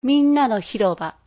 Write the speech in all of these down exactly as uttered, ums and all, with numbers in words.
みんなの広場。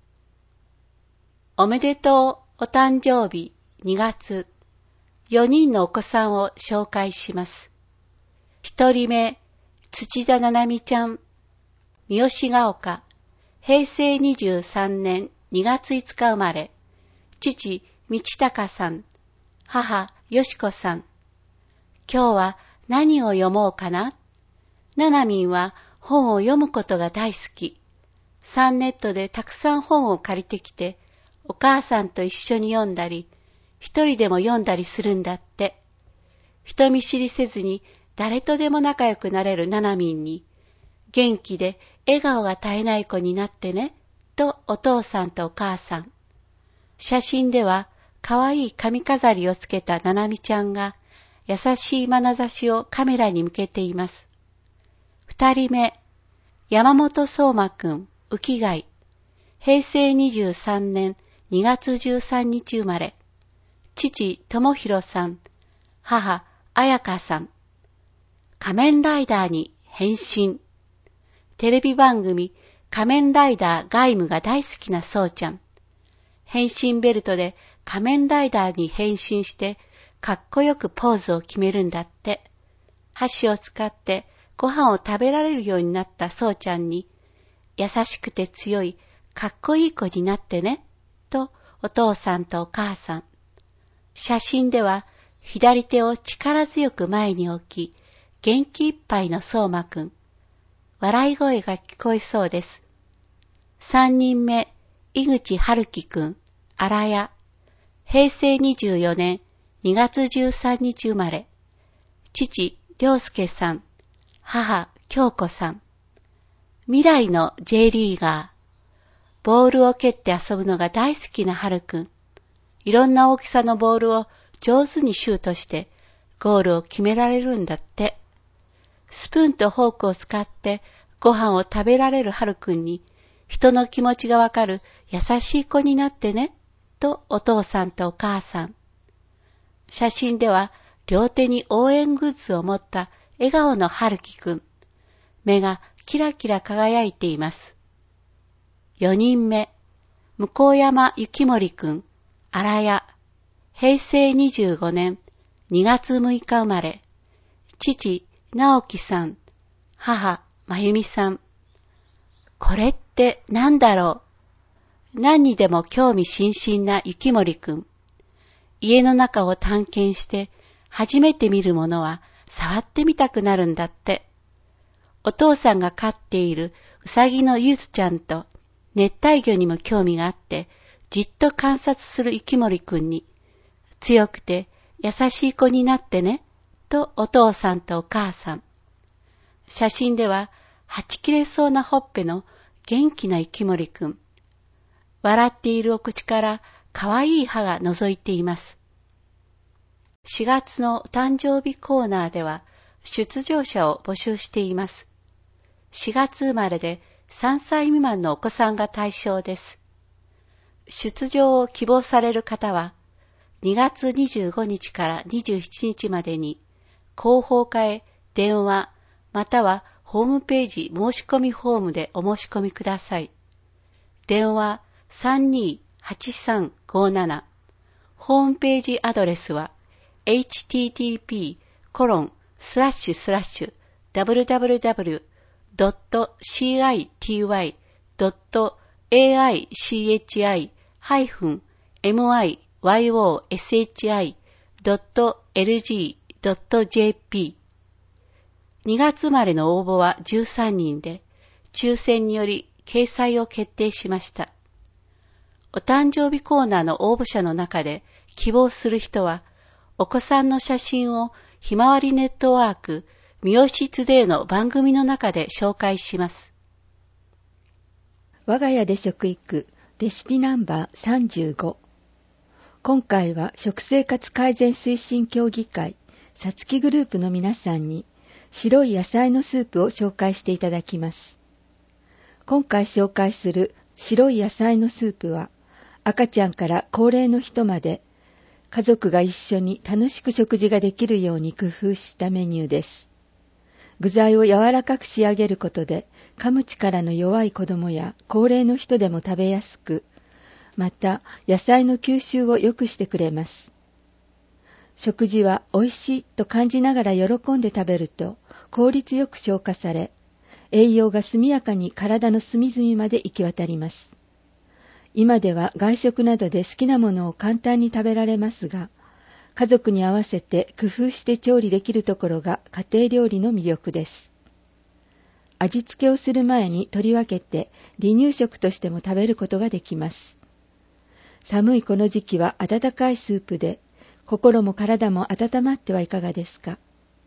おめでとうお誕生日にがつ、よにんのお子さんを紹介します。ひとりめ、土田七海ちゃん、三好が丘、へいせいにじゅうさんねんにがついつか生まれ、父、道隆さん、母、よしこさん。今日は何を読もうかな？ななみんは本を読むことが大好き。サンネットでたくさん本を借りてきて、お母さんと一緒に読んだり、一人でも読んだりするんだって。人見知りせずに誰とでも仲良くなれるななみんに、元気で笑顔が絶えない子になってね、とお父さんとお母さん。写真では、かわいい髪飾りをつけたななみちゃんが、優しい眼差しをカメラに向けています。二人目、山本相馬くん、浮貝。へいせいにじゅうさんねんにがつじゅうさんにち生まれ。父、智弘さん、母、彩香さん。仮面ライダーに変身。テレビ番組、仮面ライダーガイムが大好きなそうちゃん。変身ベルトで仮面ライダーに変身して、かっこよくポーズを決めるんだって。箸を使ってご飯を食べられるようになったそうちゃんに、優しくて強い、かっこいい子になってね、とお父さんとお母さん。写真では左手を力強く前に置き、元気いっぱいの相馬くん。笑い声が聞こえそうです。三人目、井口春樹くん、荒谷。へいせいにじゅうよねんにがつじゅうさんにち生まれ。父、良介さん、母、京子さん。未来の J リーガー。ボールを蹴って遊ぶのが大好きな春くん。いろんな大きさのボールを上手にシュートしてゴールを決められるんだって。スプーンとフォークを使ってご飯を食べられる春くんに、人の気持ちがわかる優しい子になってね、とお父さんとお母さん。写真では両手に応援グッズを持った笑顔の春樹くん。目がキラキラ輝いています。よにんめ、向山幸森くん、荒谷。へいせいにじゅうごねんにがつむいか生まれ。父、直樹さん、母、真由美さん。これって何だろう？何にでも興味津々な幸森くん。家の中を探検して初めて見るものは触ってみたくなるんだって。お父さんが飼っているうさぎのゆずちゃんと熱帯魚にも興味があってじっと観察する幸森くんに、強くて優しい子になってね、とお父さんとお母さん。写真でははち切れそうなほっぺの元気な幸森くん。笑っているお口からかわいい歯が覗いています。しがつのお誕生日コーナーでは出場者を募集しています。しがつ生まれでさんさい未満のお子さんが対象です。出場を希望される方はにがつにじゅうごにちからにじゅうしちにちまでに広報課へ電話またはホームページ申し込みフォームでお申し込みください。電話 さんにーはちさんごなな。ホームページアドレスは エイチティーティーピーコロンスラッシュスラッシュダブリュダブリュダブリュドットシーアイティーワイドットエーアイシーエイチアイハイフンエムアイワイオーエスエイチアイドットエルジードットジェーピー。にがつ生まれの応募はじゅうさんにんで、抽選により掲載を決定しました。お誕生日コーナーの応募者の中で希望する人は、お子さんの写真をひまわりネットワーク三好トゥデイの番組の中で紹介します。 我が家で食育レシピナンバーさんじゅうご。今回は食生活改善推進協議会さつきグループの皆さんに白い野菜のスープを紹介していただきます。今回紹介する白い野菜のスープは赤ちゃんから高齢の人まで家族が一緒に楽しく食事ができるように工夫したメニューです。 具材を柔らかく仕上げることで、噛む力の弱い子供や高齢の人でも食べやすく、また野菜の吸収を良くしてくれます。食事は美味しいと感じながら喜んで食べると効率よく消化され、栄養が速やかに体の隅々まで行き渡ります。今では外食などで好きなものを簡単に食べられますが、家族に合わせて工夫して調理できるところが家庭料理の魅力です。味付けをする前に取り分けて離乳食としても食べることができます。寒いこの時期は温かいスープで心も体も温まってはいかがですか。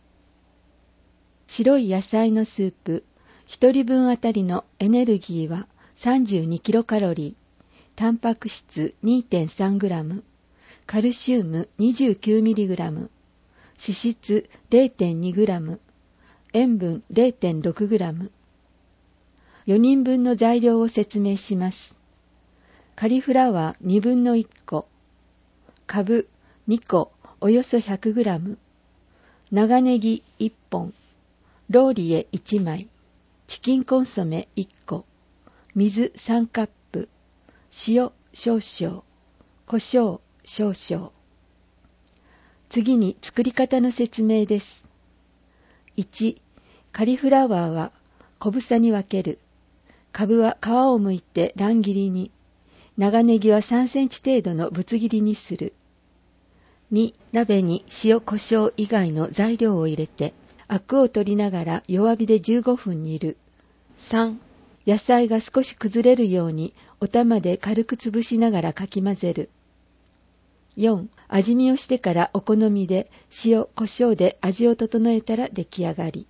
白い野菜のスープひとりぶんあたりのエネルギーは さんじゅうにキロカロリー、タンパク質 にてんさんグラム、カルシウム にじゅうきゅうミリグラム、脂質 れいてんにグラム、塩分 れいてんろくグラム。よにんぶんの材料を説明します。カリフラワーにぶんのいっこ、カブにこおよそ ひゃくグラム、長ネギいっぽん、ローリエいちまい、チキンコンソメいっこ、水さんカップ、塩少々、胡椒少々。次に作り方の説明です。いち. カリフラワーは小房に分ける。カブは皮を剥いて乱切りに。長ネギはさんセンチ程度のぶつ切りにする。に. 鍋に塩胡椒以外の材料を入れて、アクを取りながら弱火でじゅうごふん煮る。さん. 野菜が少し崩れるようにお玉で軽く潰しながらかき混ぜる。よん. 味見をしてからお好みで塩、胡椒で味を整えたら出来上がり。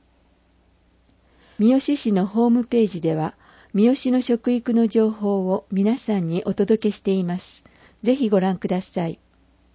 三好市のホームページでは三好の食育の情報を皆さんにお届けしています。ぜひご覧ください。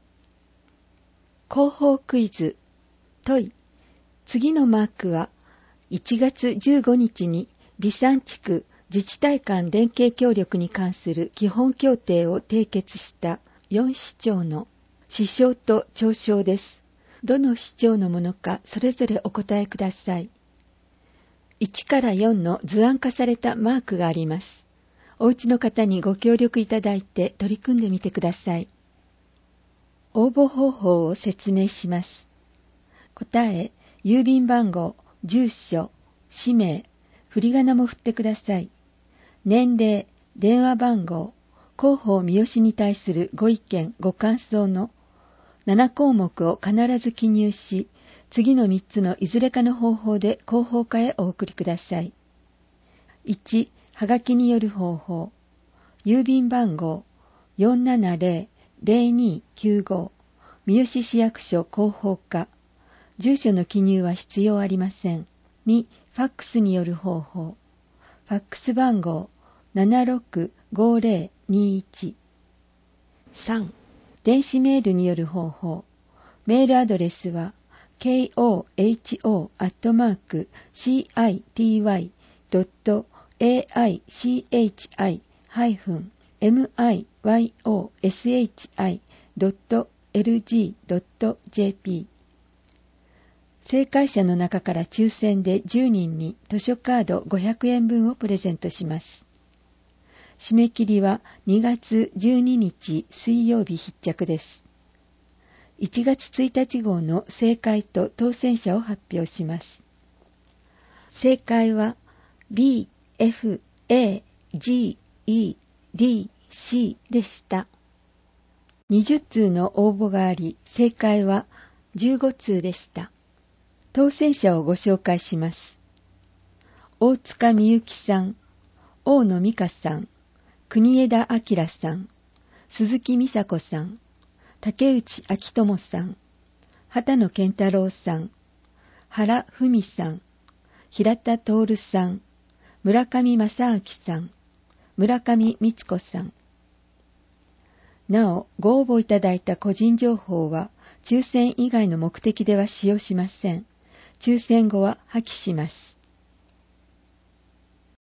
広報クイズ問い。次のマークはいちがつじゅうごにちに備産地区自治体間連携協力に関する基本協定を締結したよん市町の市章と町章です。どの市町のものかそれぞれお答えください。いちからよんの図案化されたマークがあります。お家の方にご協力いただいて取り組んでみてください。応募方法を説明します。答え、郵便番号、住所、氏名、振り仮名も振ってください。年齢、電話番号、広報三好に対するご意見、ご感想のななこうもくを必ず記入し、次のみっつのいずれかの方法で広報課へお送りください。いち. はがきによる方法。郵便番号 よんななぜろ ぜろにきゅうご 三好市役所広報課。住所の記入は必要ありません。に. ファックスによる方法。ファックス番号 ななろくごぜろにいち。さん. 電子メールによる方法。メールアドレスは ケーオーエイチオー アットマーク シーアイティーワイ ドット エーアイシーエイチアイ ハイフン エムアイワイオーエスエイチアイ ドット エルジー ドット ジェーピー。正解者の中から抽選でじゅうにんに図書カードごひゃくえんぶんをプレゼントします。締め切りはにがつじゅうににち水曜日必着です。いちがつついたち号の正解と当選者を発表します。正解は ビー、エフ、エー、ジー、イー、ディー、シー でした。にじゅっつうの応募があり、正解はじゅうごつうでした。当選者をご紹介します。大塚美幸さん、大野美香さん、国枝明さん、鈴木美佐子さん、竹内昭智さん、畑野健太郎さん、原文さん、平田徹さん、村上正明さん、村上光子さん。なお、ご応募いただいた個人情報は、抽選以外の目的では使用しません。抽選後は破棄します。